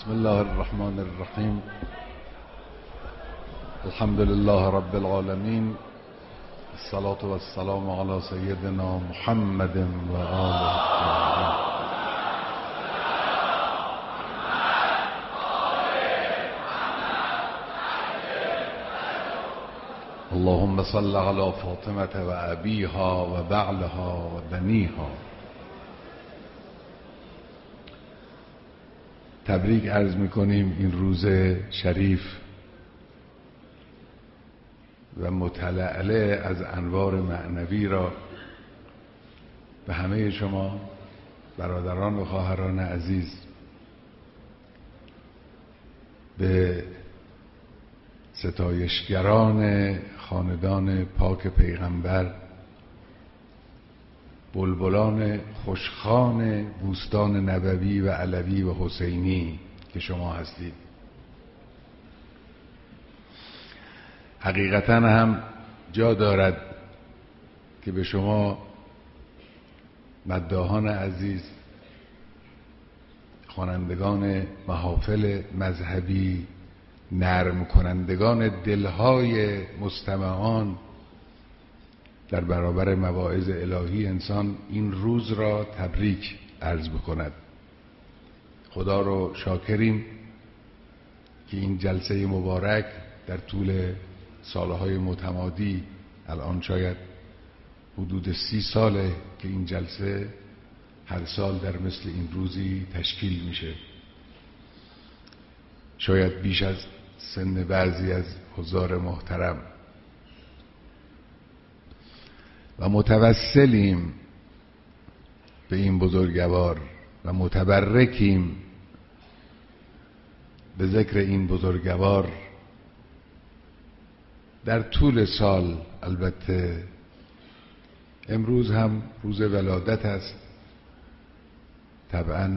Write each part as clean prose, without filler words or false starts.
بسم الله الرحمن الرحیم. الحمد لله رب العالمین، الصلاة والسلام علی سیدنا محمد و آله الطاهرین. اللهم صل علی فاطمة و ابیها و بعلها و بنیها. تبریک عرض میکنیم این روز شریف و متلألع از انوار معنوی را به همه شما برادران و خواهران عزیز، به ستایشگران خاندان پاک پیغمبر، بلبلان خوشخوان بوستان نبوی و علوی و حسینی که شما هستید، حقیقتا هم جا دارد که به شما مداحان عزیز، خوانندگان محافل مذهبی، نرم کنندگان دلهای مستمعان در برابر مواعظ الهی انسان، این روز را تبریک عرض بکند. خدا رو شاکریم که این جلسه مبارک در طول سالهای متمادی، الان شاید حدود 30 ساله که این جلسه هر سال در مثل این روزی تشکیل میشه، شاید بیش از سن بعضی از حضار محترم، و متوسلیم به این بزرگوار و متبرکیم به ذکر این بزرگوار در طول سال. البته امروز هم روز ولادت است، طبعا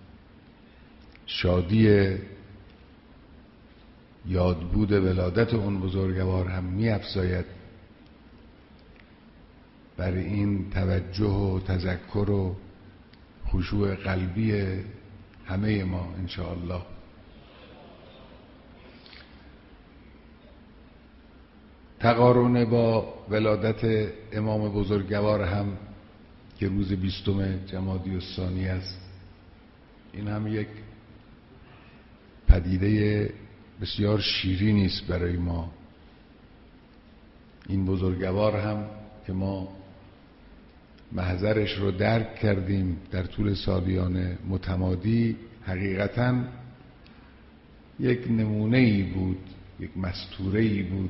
شادی یادبود ولادت اون بزرگوار هم می افزاید بر این توجه و تذکر و خشوع قلبی همه ما انشاءالله. تقارن با ولادت امام بزرگوار هم که روز 20 جمادی الثانی است، این هم یک پدیده بسیار شیرینی است برای ما. این بزرگوار هم که ما محضرش رو درک کردیم در طول سالیان متمادی، حقیقتاً یک نمونه‌ای بود، یک مستوره‌ای بود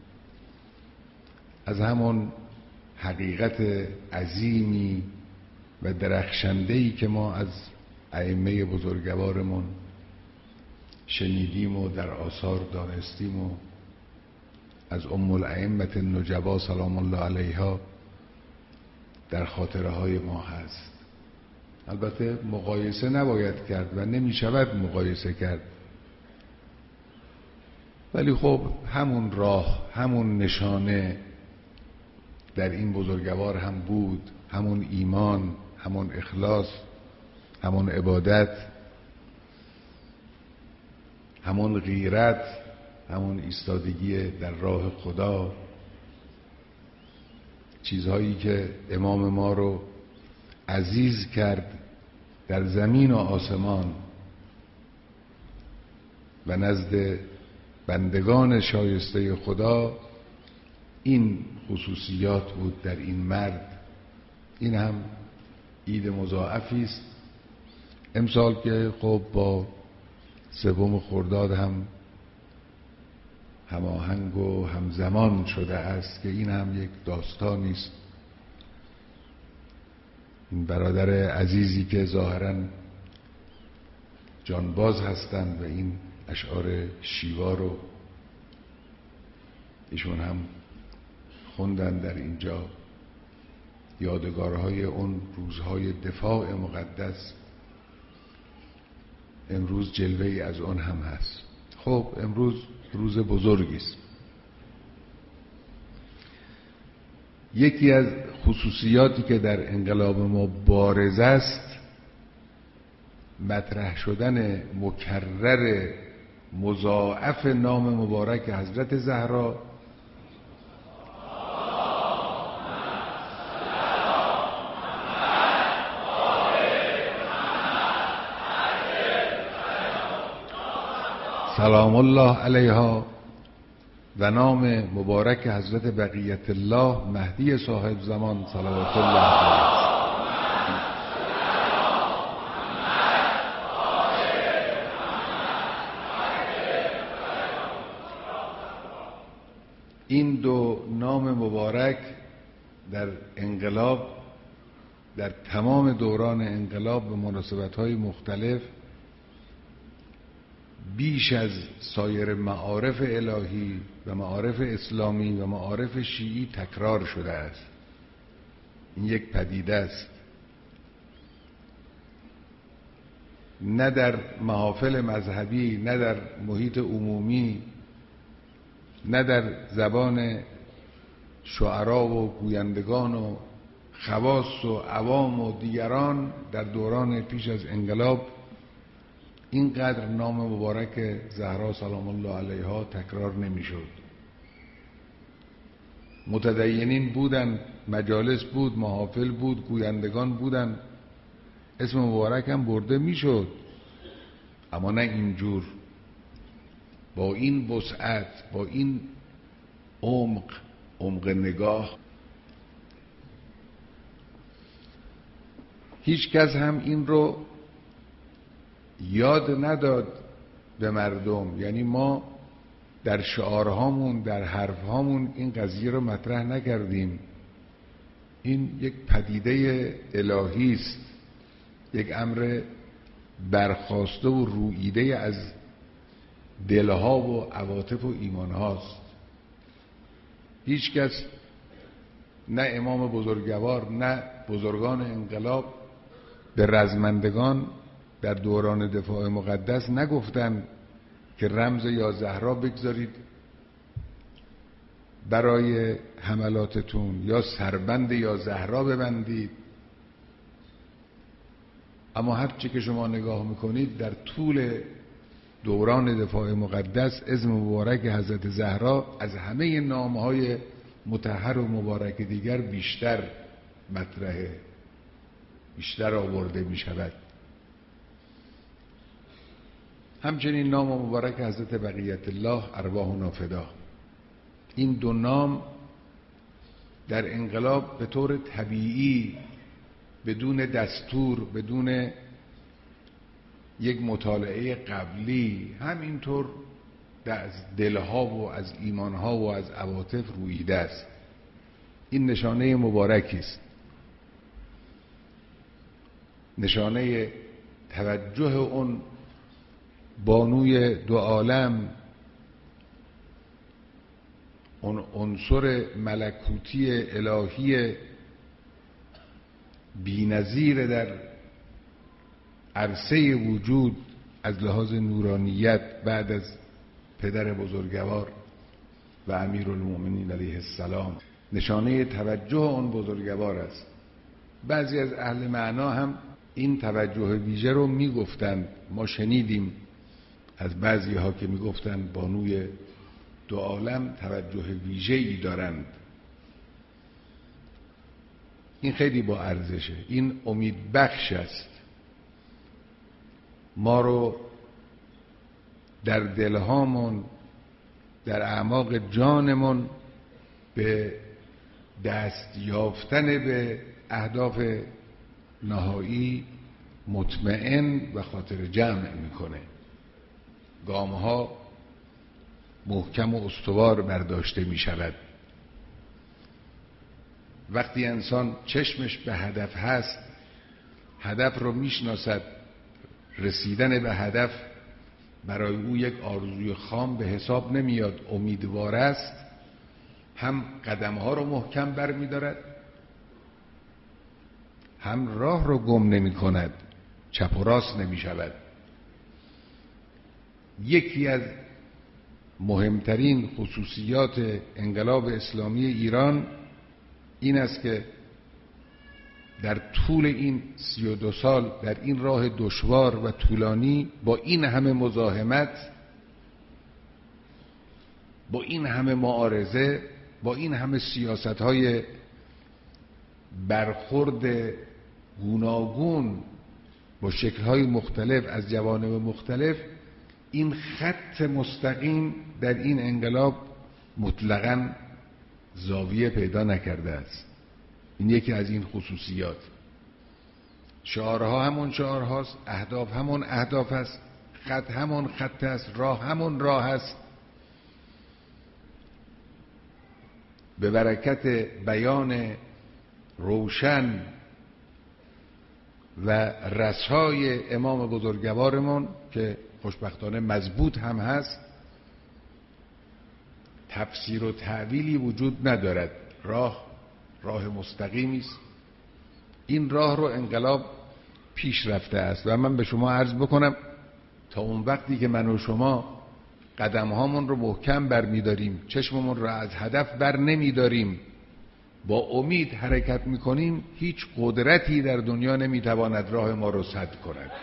از همون حقیقت عظیمی و درخشنده‌ای که ما از ائمه بزرگوارمون شنیدیم و در آثار دانستیم و از ام الائمة النجبا سلام الله علیها در خاطره های ما هست. البته مقایسه نباید کرد و نمی شود مقایسه کرد، ولی خب همون راه، همون نشانه در این بزرگوار هم بود، همون ایمان، همون اخلاص، همون عبادت، همون غیرت، همون ایستادگی در راه خدا، چیزهایی که امام ما رو عزیز کرد در زمین و آسمان و نزد بندگان شایسته خدا. این خصوصیات بود در این مرد. این هم عید مضاعفی است امسال که خب با 3 خرداد هم هماهنگ و همزمان شده است، که این هم یک داستانی است. این برادر عزیزی که ظاهراً جانباز هستند و این اشعار شیوا رو ایشون هم خوندن در اینجا، یادگارهای اون روزهای دفاع مقدس، امروز جلوه‌ای از اون هم هست. خب امروز روز بزرگی است. یکی از خصوصیاتی که در انقلاب ما بارز است مطرح شدن مکرر مضاعف نام مبارک حضرت زهرا سلام الله علیها و نام مبارک حضرت بقیت الله مهدی صاحب زمان صلوات الله علیه. این دو نام مبارک در انقلاب، در تمام دوران انقلاب به مناسبت‌های مختلف بیش از سایر معارف الهی و معارف اسلامی و معارف شیعی تکرار شده است. این یک پدیده است، نه در محافل مذهبی، نه در محیط عمومی، نه در زبان شعرا و گویندگان و خواص و عوام و دیگران در دوران پیش از انقلاب اینقدر نام مبارک زهرا سلام الله علیها تکرار نمیشد. متدینین بودن، مجالس بود، محافل بود، گویندگان بودن، اسم مبارک هم برده میشد، اما نه اینجور، با این وسعت، با این عمق نگاه. هیچ کس هم این رو یاد نداد به مردم، یعنی ما در شعارهامون، در حرفهامون این قضیه رو مطرح نکردیم. این یک پدیده الهی است، یک امر برخاسته و روییده از دلها و عواطف و ایمانهاست. هیچ کس، نه امام بزرگوار نه بزرگان انقلاب، به رزمندگان در دوران دفاع مقدس نگفتن که رمز یا زهرا بگذارید برای حملاتتون یا سربند یا زهرا ببندید. اما هر چی که شما نگاه میکنید در طول دوران دفاع مقدس اسم مبارک حضرت زهرا از همه نامهای مطهر و مبارک دیگر بیشتر مطرحه، بیشتر آورده می شود. همچنین نام مبارک حضرت بقیت الله ارواحنا فدا. این دو نام در انقلاب به طور طبیعی، بدون دستور، بدون یک مطالعه قبلی، همینطور از دلها و از ایمانها و از عواطف روییده است. این نشانه مبارکی است، نشانه توجه اون بانوی دو عالم، اون عنصر ملکوتی الهی بی‌نظیر در عرصه وجود از لحاظ نورانیت بعد از پدر بزرگوار و امیرالمؤمنین علیه السلام. نشانه توجه اون بزرگوار است. بعضی از اهل معنا هم این توجه ویژه رو میگفتند. ما شنیدیم از بعضی ها که میگفتند بانوی دو عالم توجه ویژه‌ای دارند. این خیلی با ارزشه، این امید بخش است. ما رو در دلهامون، در اعماق جانمون به دست یافتن به اهداف نهایی مطمئن و خاطر جمع میکنه. گامها محکم و استوار برداشته میشود. وقتی انسان چشمش به هدف هست، هدف رو میشناسد، رسیدن به هدف برای او یک آرزوی خام به حساب نمیاد، امیدوار است، هم قدمها رو محکم بر می‌دارد، هم راه رو گم نمی کند، چپ و راست نمی شود. یکی از مهمترین خصوصیات انقلاب اسلامی ایران این است که در طول این 32 سال در این راه دشوار و طولانی با این همه مزاحمت، با این همه معارضه، با این همه سیاست‌های برخورد گوناگون با شکل‌های مختلف از جوانب مختلف، این خط مستقیم در این انقلاب مطلقاً زاویه پیدا نکرده است. این یکی از این خصوصیات. شعارها همون شعارهاست، اهداف همون اهداف است، خط همون خط است، راه همون راه است. به برکت بیان روشن و رسای امام بزرگوارمون که خوشبختانه مضبوط هم هست، تفسیر و تعویلی وجود ندارد. راه مستقیمی است. این راه رو انقلاب پیش رفته است و من به شما عرض بکنم تا اون وقتی که من و شما قدم هامون رو محکم برمیداریم، چشممون رو از هدف بر نمیداریم، با امید حرکت میکنیم، هیچ قدرتی در دنیا نمیتواند راه ما رو سد کند.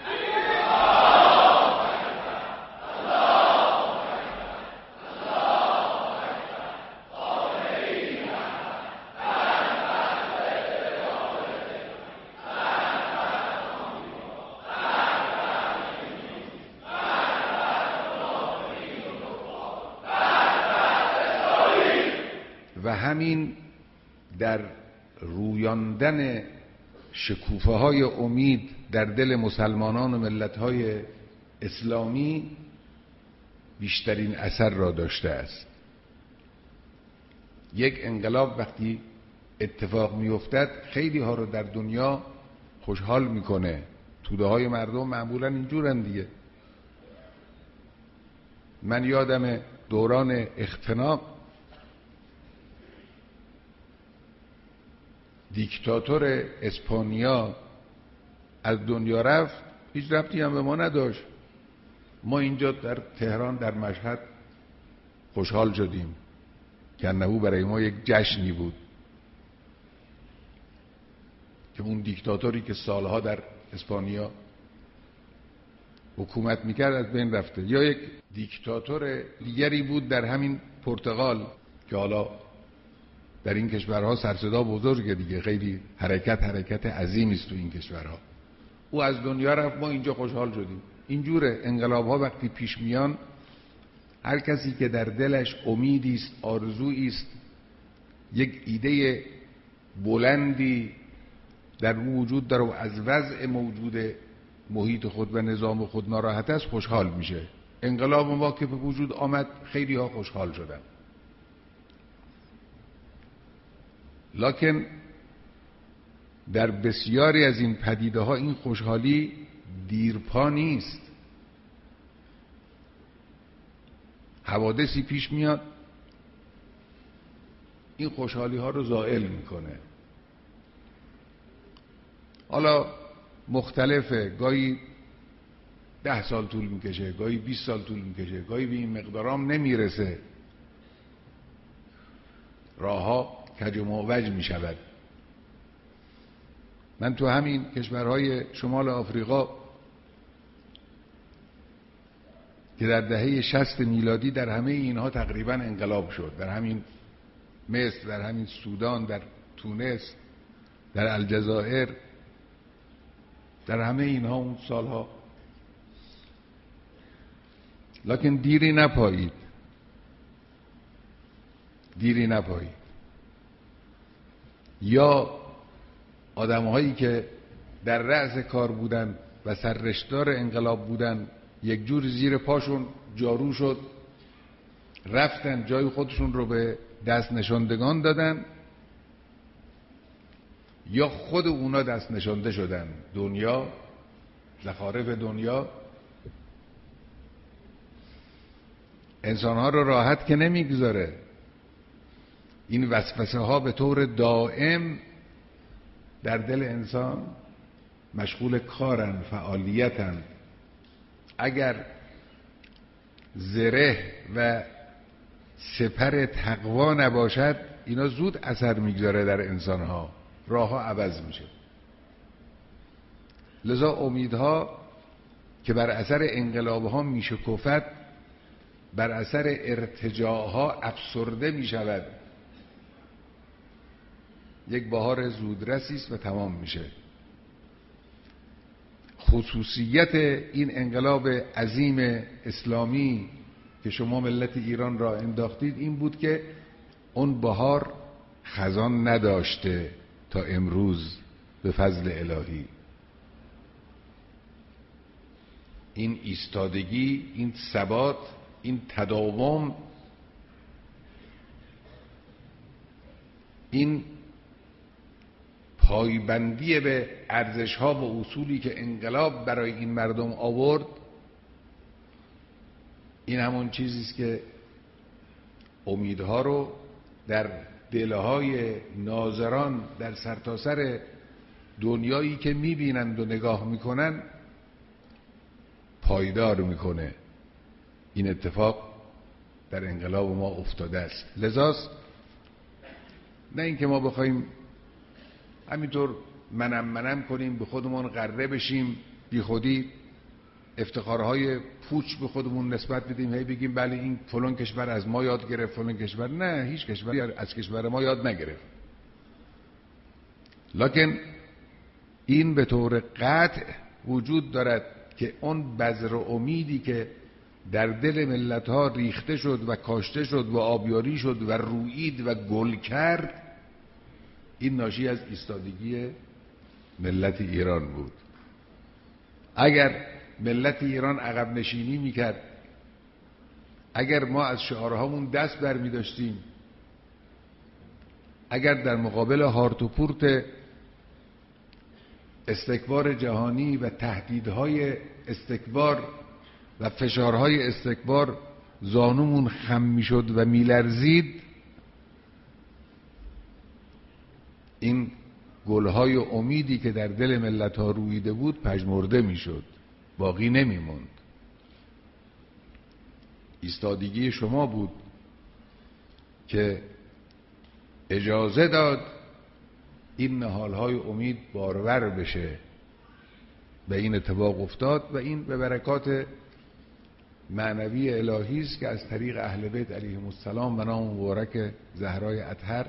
و همین در رویاندن شکوفه های امید در دل مسلمانان و ملت های اسلامی بیشترین اثر را داشته است. یک انقلاب وقتی اتفاق میافتد خیلی ها رو در دنیا خوشحال میکنه. توده های مردم معمولا اینجورن دیگه. من یادم دوران اختناق دیکتاتور اسپانیا از دنیا رفت، هیچ ربطی هم به ما نداشت. ما اینجا در تهران در مشهد خوشحال شدیم که انه برای ما یک جشنی بود که اون دیکتاتوری که سالها در اسپانیا حکومت میکرد از بین رفته. یا یک دیکتاتور دیگری بود در همین پرتغال که حالا در این کشورها سرصدا بزرگه دیگه، خیلی حرکت عظیمی است تو این کشورها. او از دنیا رفت، ما اینجا خوشحال شدیم. اینجوره انقلاب ها وقتی پیش میان، هر کسی که در دلش امیدی است، آرزویی است، یک ایده بلندی در وجود داره و از وضع موجود محیط خود و نظام خود ناراحت است، خوشحال میشه. انقلاب ما که به وجود آمد خیلی ها خوشحال شدن، لکن در بسیاری از این پدیده ها این خوشحالی دیرپا نیست. حوادثی پیش میاد این خوشحالی ها رو زائل میکنه. حالا مختلفه، گاهی 10 سال طول میکشه، گاهی 20 سال طول میکشه، گاهی به این مقدارام نمیرسه، راه ها کج و معوج میشود. من تو همین کشورهای شمال آفریقا که در دهه 60 میلادی در همه اینها تقریبا انقلاب شد، در همین مصر، در همین سودان، در تونس، در الجزایر، در همه اینها اون سالها، لکن دیری نپایید. یا آدم‌هایی که در رأس کار بودن و سررشتار انقلاب بودن یک جور زیر پاشون جارو شد، رفتن جای خودشون رو به دست نشاندگان دادن، یا خود اونا دست نشانده شدن. دنیا، زخارف دنیا انسان‌ها رو راحت که نمیگذاره. این وسوسه ها به طور دائم در دل انسان مشغول کارن، فعالیتن. اگر زره و سپر تقوا نباشد اینا زود اثر میگذاره در انسان‌ها، راه ها عوض میشه. لذا امیدها که بر اثر انقلابها میشکفد، بر اثر ارتجاعها افسرده میشود، یک بهار زودرسی است و تمام میشه. خصوصیت این انقلاب عظیم اسلامی که شما ملت ایران را انداختید این بود که اون بهار خزان نداشته تا امروز به فضل الهی. این ایستادگی، این ثبات، این تداوم، این پایبندی به ارزش‌ها و اصولی که انقلاب برای این مردم آورد، این همون چیزی است که امیدها رو در دلهای ناظران در سرتاسر دنیایی که میبینند و نگاه میکنن پایدار میکنه. این اتفاق در انقلاب ما افتاده است. لذاست نه اینکه ما بخوایم همینطور منم کنیم، به خودمون غره بشیم، بی خودی افتخارهای پوچ به خودمون نسبت بدیم، هی بگیم بله این فلان کشور از ما یاد گرفت، فلان کشور. نه، هیچ کشوری از کشور ما یاد نگرفت. لکن این به طور قطع وجود دارد که اون بذر امیدی که در دل ملت‌ها ریخته شد و کاشته شد و آبیاری شد و رویید و گل کرد، این ناشی از ایستادگی ملت ایران بود. اگر ملت ایران عقب نشینی میکرد، اگر ما از شعارهامون دست برمی داشتیم، اگر در مقابل هارت و پورت استکبار جهانی و تهدیدهای استکبار و فشارهای استکبار زانومون خم میشد و میلرزید، این گلهای امیدی که در دل ملت‌ها رویده بود پژمرده میشد، باقی نمیموند. ایستادگی شما بود که اجازه داد این نهالهای امید بارور بشه و این اتفاق افتاد و این به برکات معنوی الهی است که از طریق اهل بیت علیهم السلام و نام مبارک زهرای اطهر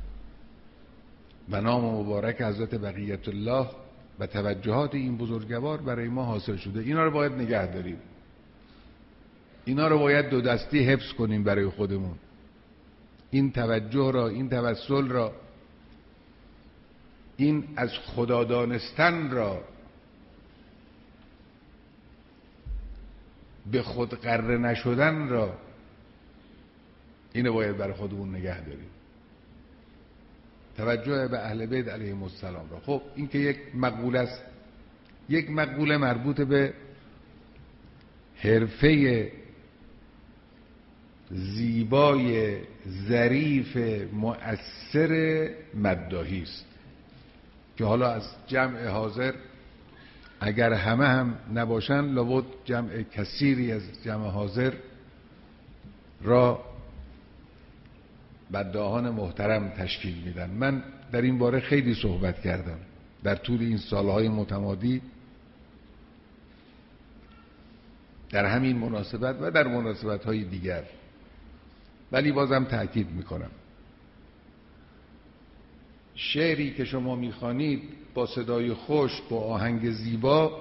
و نام مبارک حضرت بقیت الله و توجهات این بزرگوار برای ما حاصل شده. اینا رو باید نگه داریم، اینا رو باید دو دستی حفظ کنیم برای خودمون. این توجه را، این توسل را، این از خدا دانستن را، به خود غره نشدن را، اینو باید برای خودمون نگه داریم. توجه به اهل بیت علیهم السلام را. خب این که یک مقوله است، یک مقوله مربوط به حرفه زیبای ظریف مؤثر مداحی است که حالا از جمع حاضر اگر همه هم نباشن لابد جمع کثیری از جمع حاضر را مداحان محترم تشکیل میدن. من در این باره خیلی صحبت کردم در طول این سالهای متمادی، در همین مناسبت و در مناسبت‌های دیگر، ولی بازم تأکید میکنم شعری که شما میخوانید با صدای خوش، با آهنگ زیبا،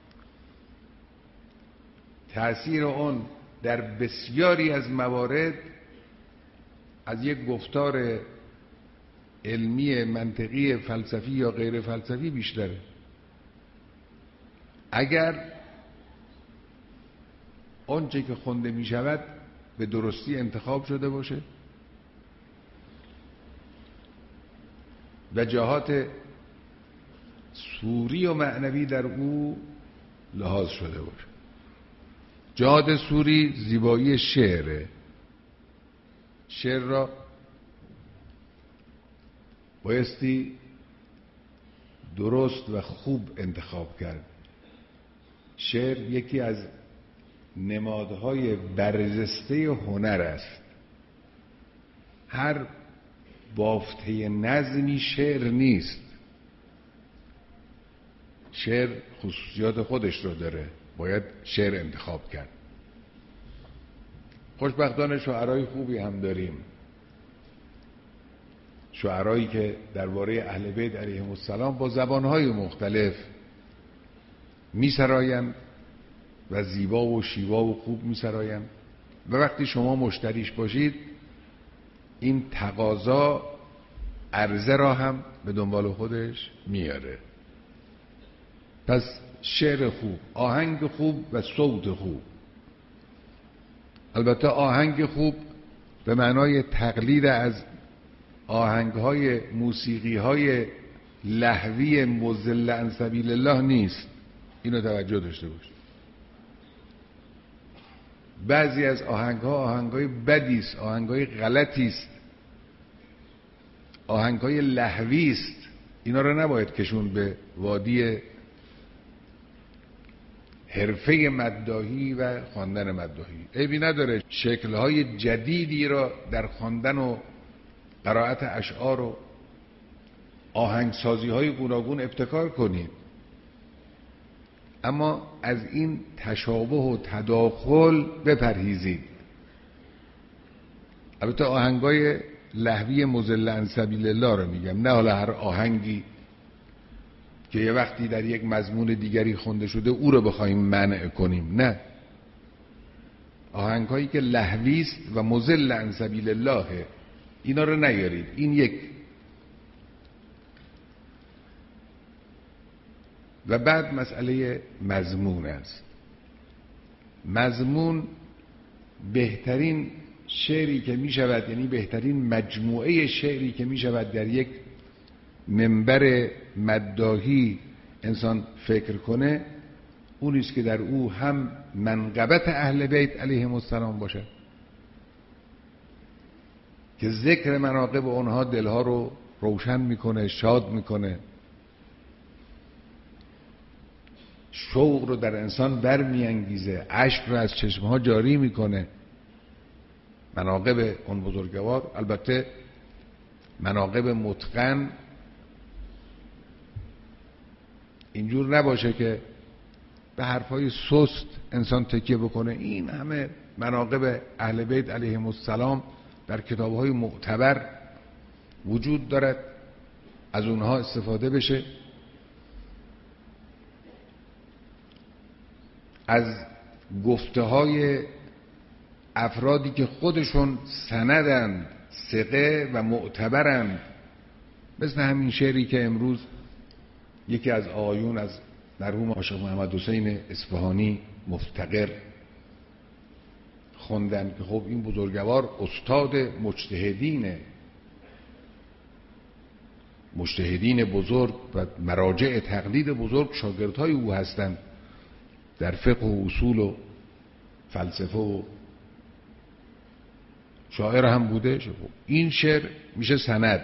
تأثیر اون در بسیاری از موارد از یک گفتار علمی، منطقی، فلسفی یا غیر فلسفی بیشتره. اگر آنچه که خوانده می شود به درستی انتخاب شده باشه و جهات سوری و معنوی در او لحاظ شده باشه. جهاد سوری زیبایی شعره. شعر را بایستی درست و خوب انتخاب کرد. شعر یکی از نمادهای برجسته هنر است. هر بافته نظمی شعر نیست. شعر خصوصیات خودش رو داره، باید شعر انتخاب کرد. خوشبختانه شاعرای خوبی هم داریم، شاعرایی که درباره اهل بیت علیهم السلام با زبانهای مختلف میسراین و زیبا و شیوا و خوب میسراین و وقتی شما مشتریش باشید این تقاضا عرضه را هم به دنبال خودش میاره. پس شعر خوب، آهنگ خوب و صوت خوب. البته آهنگ خوب به معنای تقلید از آهنگ‌های موسیقی‌های لهوی مضل عن سبیل الله نیست، اینو توجه داشته باشید. بعضی از آهنگ‌ها آهنگ‌های بدی است، آهنگ‌های غلطی است، آهنگ‌های لهوی است، اینا رو نباید کشون به وادی حرفه مداحی و خواندن مداحی. عیبی نداره شکل‌های جدیدی را در خواندن و قرائت اشعار و آهنگسازی‌های گوناگون ابتکار کنید، اما از این تشابه و تداخل بپرهیزید. البته آهنگای لهوی مضل عن سبیل الله رو میگم، نه حالا هر آهنگی که یه وقتی در یک مضمون دیگری خونده شده او رو بخوایم منع کنیم، نه، آهنگایی که لهوی است و مضل عن سبیل الله اینا رو نیارید. این یک. و بعد مسئله مضمون است. مضمون بهترین شعری که می شود، یعنی بهترین مجموعه شعری که می شود در یک منبر مداحی انسان فکر کنه، اونیست که در او هم منقبت اهل بیت علیهم السلام باشه، که ذکر مناقب اونها دلها رو روشن میکنه، شاد میکنه، شوق رو در انسان برمیانگیزه، اشک رو از چشمها جاری میکنه. مناقب اون بزرگوار، البته مناقب متقن، اینجور نباشه که به حرفای سست انسان تکیه بکنه. این همه مناقب اهل بیت علیهم السلام در کتاب‌های معتبر وجود دارد، از اونها استفاده بشه، از گفته‌های افرادی که خودشون سندند، ثقه و معتبرند، مثل همین شعری که امروز یکی از آقایون از مرحوم عاشق محمد حسین اصفهانی مفتقر خوندن که خب این بزرگوار استاد مجتهدین بزرگ و مراجع تقلید بزرگ شاگردهای او هستند در فقه و اصول و فلسفه و شاعر هم بوده. این شعر میشه سند.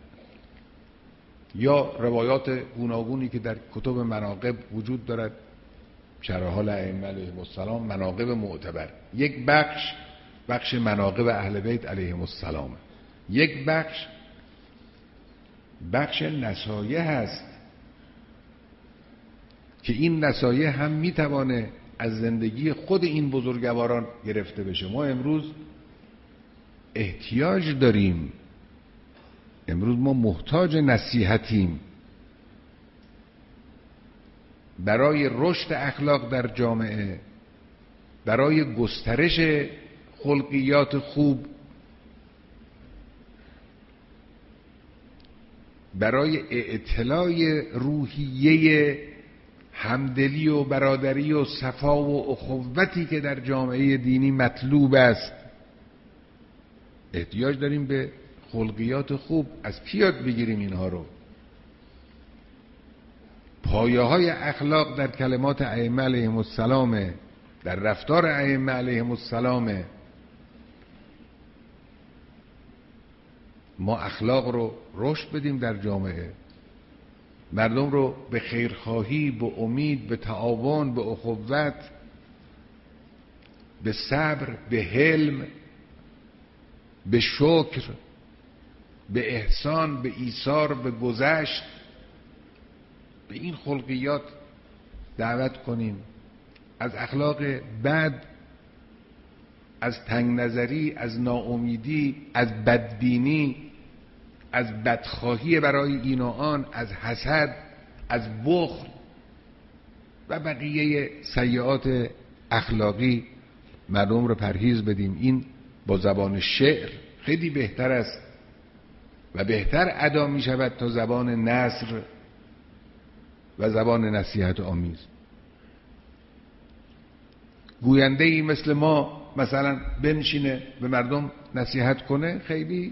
یا روایات گوناگونی که در کتب مناقب وجود دارد، شرح حال ائمه علیهم السلام، مناقب معتبر. یک بخش مناقب اهل بیت علیهم السلام، یک بخش نصایح هست که این نصایح هم میتوانه از زندگی خود این بزرگواران گرفته بشه. ما امروز احتیاج داریم، امروز ما محتاج نصیحتیم برای رشد اخلاق در جامعه، برای گسترش خلقیات خوب، برای اعتلاء روحیه همدلی و برادری و صفا و اخوتی که در جامعه دینی مطلوب است. احتیاج داریم به خلقیات خوب. از کی یاد بگیریم اینها رو؟ پایه های اخلاق در کلمات ائمه علیهم السلام، در رفتار ائمه علیهم السلام. ما اخلاق رو رشد بدیم در جامعه، مردم رو به خیرخواهی، به امید، به تعاون، به اخوت، به صبر، به حلم، به شکر، به احسان، به ایثار، به گذشت، به این خلقیات دعوت کنیم. از اخلاق بد، از تنگ نظری، از ناامیدی، از بدبینی، از بدخواهی برای این و آن، از حسد، از بخل و بقیه سیئات اخلاقی مردم رو پرهیز بدیم. این با زبان شعر خیلی بهتر است و بهتر ادا می شود تا زبان نثر و زبان نصیحت آمیز. گوینده ای مثل ما مثلا بنشینه به مردم نصیحت کنه، خیلی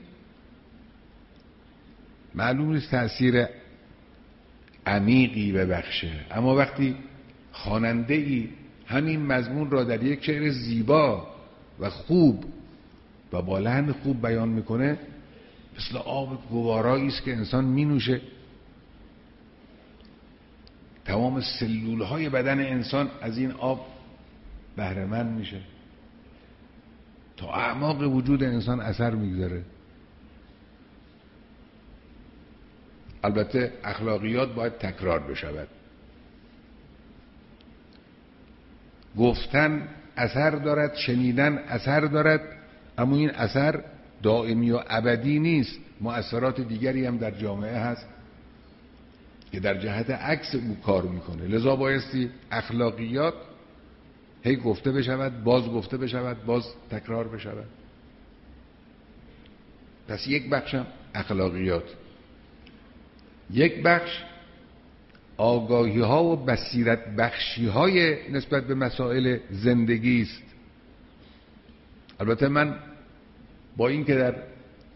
معلوم نیست تأثیر عمیقی ببخشه. اما وقتی خواننده ای همین مضمون را در یک شعر زیبا و خوب و با لحن خوب بیان میکنه، مثل آب گوارایی است که انسان مینوشه، تمام سلولهای بدن انسان از این آب بهره مند میشه، تا اعماق وجود انسان اثر میگذاره. البته اخلاقیات باید تکرار بشود. گفتن اثر دارد، شنیدن اثر دارد، اما این اثر دائمی و ابدی نیست. مؤثرات دیگری هم در جامعه هست که در جهت عکس او کار میکنه. لذا بایستی اخلاقیات هی گفته بشود، باز گفته بشود، باز تکرار بشود. پس یک بخشم اخلاقیات، یک بخش آگاهی ها و بصیرت بخشی های نسبت به مسائل زندگی است. البته من با این که در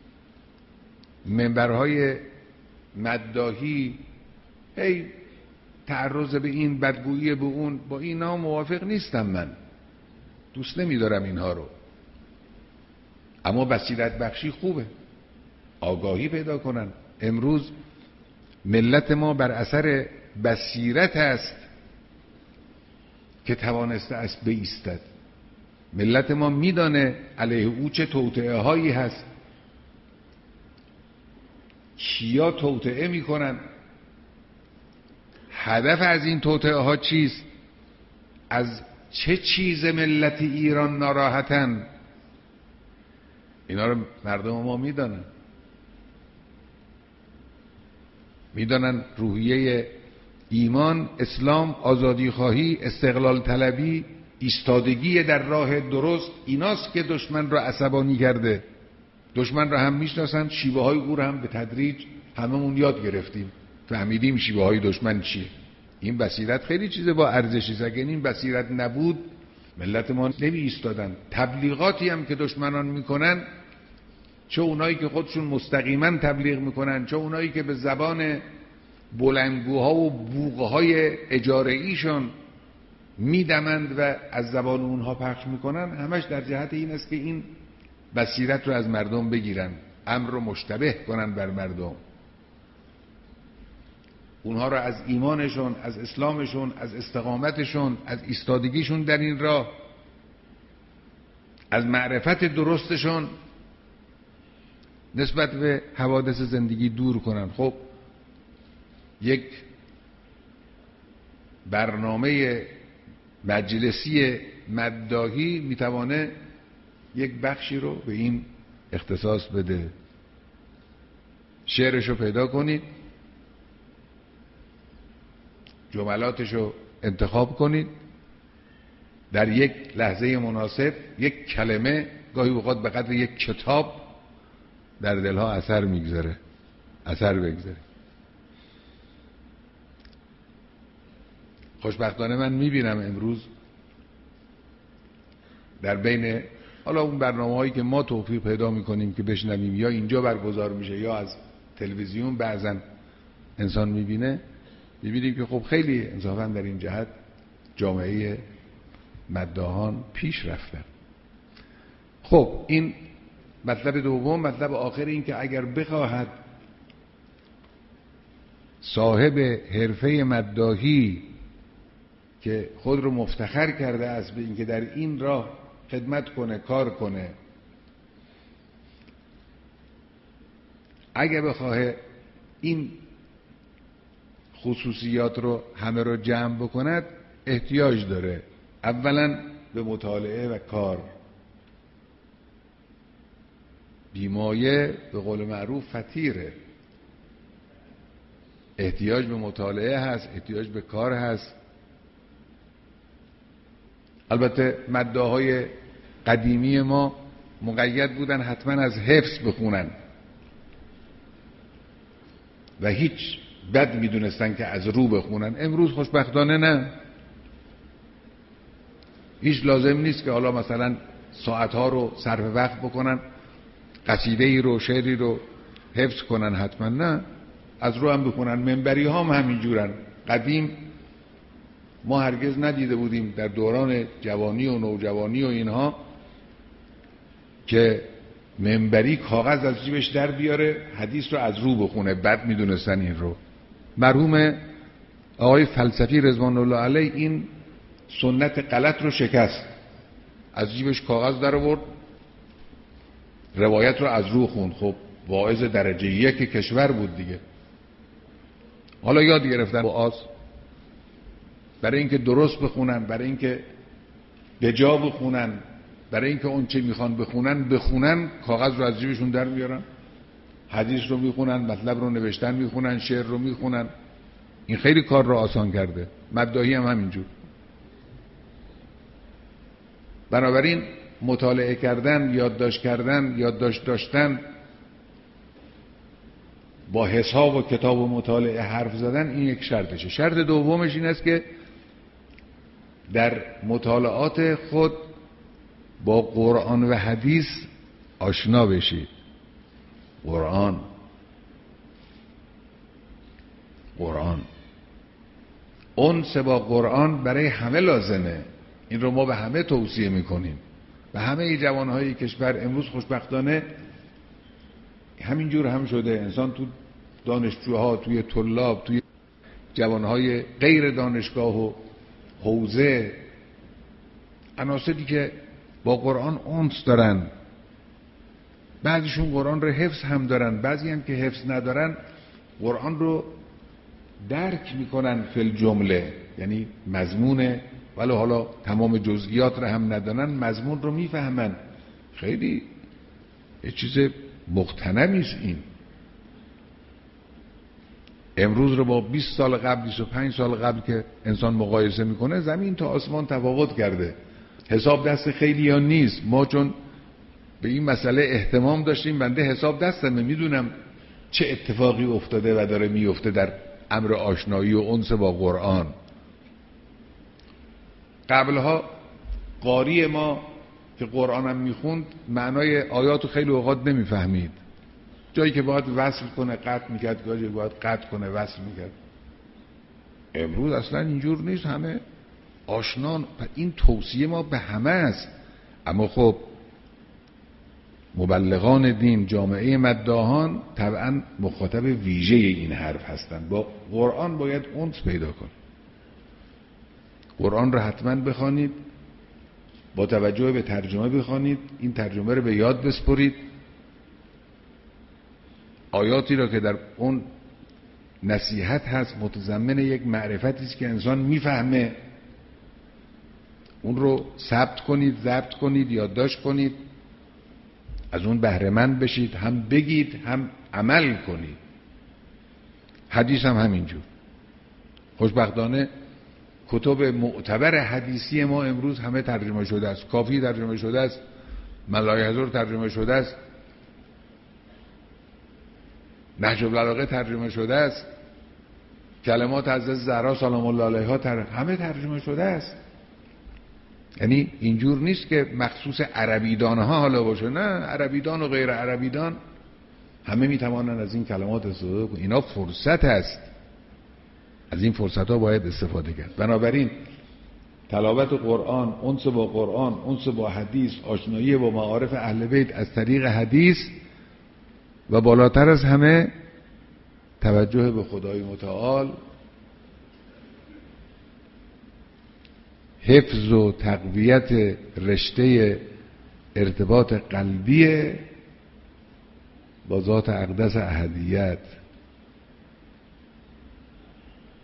منبرهای مداحی هی تعرض به این، بدگویی به اون، با اینا موافق نیستم. من دوست نمیدارم اینها رو. اما بصیرت بخشی خوبه، آگاهی پیدا کنن. امروز ملت ما بر اثر بصیرت است که توانسته است بایستد. ملت ما میدانه علیه او چه توطئه هایی هست، کیا توطئه میکنن، هدف از این توطئه ها چیست، از چه چیز ملت ایران ناراحتن. اینا رو مردم ما میدانن روحیه ایمان، اسلام، آزادی خواهی، استقلال طلبی، ایستادگی در راه درست، ایناست که دشمن را عصبانی کرده. دشمن را هم میشناسن، شیوه های او را هم به تدریج هممون یاد گرفتیم، فهمیدیم شیوه های دشمن چیه. این بصیرت خیلی چیز با ارزشی است. اگر این بصیرت نبود ملت ما نمی ایستادن. تبلیغاتی هم که دشمنان میکنن، چه اونایی که خودشون مستقیما تبلیغ میکنن، چه اونایی که به زبان بلندگوها و بوقهای اجاره ایشون میدمند و از زبان اونها پخش میکنن، همش در جهت این است که این بصیرت رو از مردم بگیرن، امر رو مشتبه کنن بر مردم، اونها رو از ایمانشون، از اسلامشون، از استقامتشون، از ایستادگیشون در این راه، از معرفت درستشون نسبت به حوادث زندگی دور کنن. خب یک برنامه مجلسی مداحی میتوانه یک بخشی رو به این اختصاص بده. شعرشو پیدا کنید، جملاتشو انتخاب کنید، در یک لحظه مناسب یک کلمه، گاهی اوقات به قدر یک کتاب، در دلها اثر بگذاره. خوشبختانه من میبینم امروز در بین حالا اون برنامه‌هایی که ما توفیق پیدا میکنیم که بشنویم، یا اینجا برگزار میشه یا از تلویزیون بعضا انسان میبینیم که خب خیلی انصافا در این جهت جامعه مداحان پیش رفتن. خب این مطلب دوم. مطلب آخر این که اگر بخواهد صاحب حرفه مداحی که خود رو مفتخر کرده است به اینکه در این راه خدمت کنه، کار کنه، اگر بخواه این خصوصیات رو همه رو جمع بکند احتیاج داره اولا به مطالعه و کار. بیمایه به قول معروف فطیره، احتیاج به مطالعه هست، احتیاج به کار هست. البته مداحای قدیمی ما مقید بودن حتما از حفظ بخونن و هیچ بد میدونستن که از رو بخونن. امروز خوشبختانه نه، هیچ لازم نیست که حالا مثلا ساعتها رو صرف وقت بکنن قصیده ای رو شعری رو حفظ کنن، حتما نه، از رو هم بخونن. منبری ها هم همینجورن. قدیم ما هرگز ندیده بودیم در دوران جوانی و نوجوانی و اینها که منبری کاغذ از جیبش در بیاره حدیث رو از رو بخونه، بد میدونستن این رو. مرحوم آقای فلسفی رضوان الله علیه این سنت غلط رو شکست، از جیبش کاغذ در آورد روایت رو از رو خوند. خب واعظ درجه 1 کشور بود دیگه. حالا یاد گرفتن وعاظ برای اینکه درست بخونن، برای اینکه به جا بخونن، برای اینکه اون چه میخوان بخونن کاغذ رو از جیبشون در میارن، حدیث رو میخونن، مطلب رو نوشتن میخونن، شعر رو میخونن. این خیلی کار رو آسان کرده. مداحی هم همینجور. بنابراین مطالعه کردن، یادداشت داشتن، با حساب و کتاب و مطالعه حرف زدن، این یک شرطشه. شرط دومش این است که در مطالعات خود با قرآن و حدیث آشنا بشید. قرآن انس با قرآن برای همه لازمه. این رو ما به همه توصیه میکنیم، به همه جوانهای کشور. امروز خوشبختانه همینجور هم شده. انسان تو دانشجوها، توی طلاب، توی جوانهای غیر دانشگاه و حوزه، عناصری که با قرآن انس دارن، بعضیشون قرآن رو حفظ هم دارن، بعضی هم که حفظ ندارن قرآن رو درک میکنن فی الجمله، یعنی مضمون، ولی حالا تمام جزئیات رو هم ندانن مضمون رو میفهمن. خیلی یه چیز مغتنمی است این. امروز رو با 20 سال قبل، 25 سال قبل که انسان مقایسه میکنه، زمین تا آسمان تفاوت کرده. حساب دست خیلی ها نیست. ما چون به این مسئله اهتمام داشتیم، بنده حساب دستمه، میدونم چه اتفاقی افتاده و داره میفته در امر آشنایی و انس با قرآن. قبلها قاری ما که قرآن هم میخوند معنای آیاتو خیلی اوقات نمیفهمید. جایی که باید وصل کنه قطع میکرد، جایی باید قطع کنه وصل میکرد. امروز اصلا اینجور نیست، همه آشنان. این توصیه ما به همه است. اما خب مبلغان دین، جامعه مداحان طبعا مخاطب ویژه این حرف هستند. با قرآن باید انس پیدا کنید. قرآن رو حتما بخوانید، با توجه به ترجمه بخوانید، این ترجمه رو به یاد بسپرید. آیاتی را که در اون نصیحت هست متضمن یک معرفتی است که انسان میفهمه، اون رو ثبت کنید، ضبط کنید، یادداشت کنید، از اون بهره مند بشید، هم بگید هم عمل کنید. حدیث هم همینجور. خوشبختانه کتب معتبر حدیثی ما امروز همه ترجمه شده است. کافی ترجمه شده است، ملایحضر ترجمه شده است، نهج البلاغه ترجمه شده است، کلمات حضرت زهرا سلام الله علیها همه ترجمه شده است. یعنی اینجور نیست که مخصوص عربیدان ها حالا باشه، نه، عربیدان و غیر عربیدان همه میتوانند از این کلمات استفاده کنند. اینا فرصت است، از این فرصت ها باید استفاده کرد. بنابراین تلاوت قرآن، انس با قرآن، انس با حدیث، آشنایی با معارف اهل بیت از طریق حدیث، و بالاتر از همه توجه به خدای متعال، حفظ و تقویت رشته ارتباط قلبی با ذات اقدس احدیت.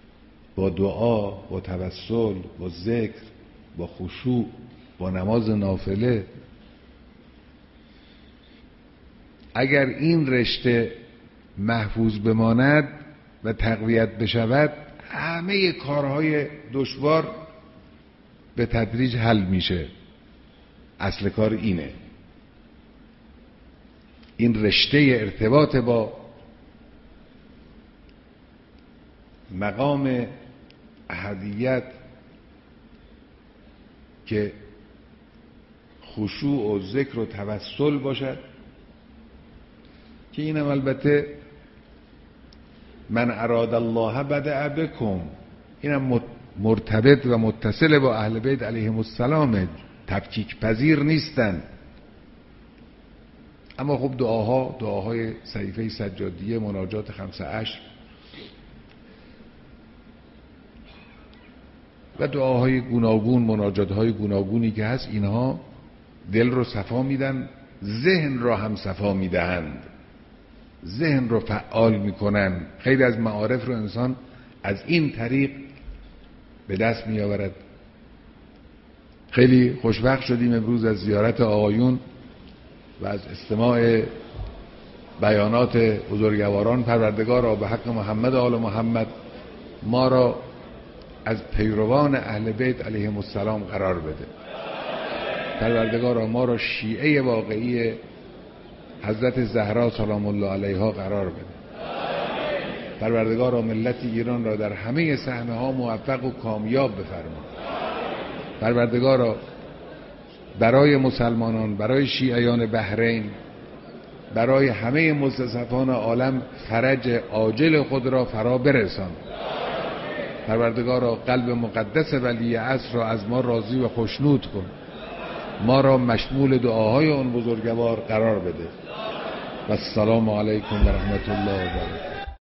با دعا، با توسل، با ذکر، با خشوع، با نماز نافله. اگر این رشته محفوظ بماند و تقویت بشود، همه کارهای دشوار به تدریج حل میشه. اصل کار اینه، این رشته ارتباط با مقام احدیت که خشوع و ذکر و توسل باشد، که اینم البته من اراد الله بدأ بکم، اینم مرتبط و متصل با اهل بیت علیهم السلام، تفکیک پذیر نیستن. اما خب دعاهای صحیفه سجادیه، مناجات 5 عشر و دعاهای گوناگون، مناجاتهای گوناگونی که هست، اینها دل رو صفا میدن، ذهن رو هم صفا میدهند، ذهن رو فعال میکنن. خیلی از معارف رو انسان از این طریق به دست میآورد. خیلی خوشبخت شدیم امروز از زیارت آقایون و از استماع بیانات بزرگواران. پروردگارا به حق محمد و آل محمد ما را از پیروان اهل بیت علیهم السلام قرار بده. پروردگارا ما را شیعه واقعی حضرت زهرا سلام الله علیها قرار بده. پروردگارا ملت ایران را در همه سهم‌ها موفق و کامیاب بفرما. پروردگارا برای مسلمانان، برای شیعیان بحرین، برای همه مستضعفان عالم فرج عاجل خود را فرا برسان. پروردگارا قلب مقدس ولی عصر را از ما راضی و خوشنود کن. ما را مشمول دعاهای اون بزرگوار قرار بده. و السلام علیکم و رحمت الله و برکاته.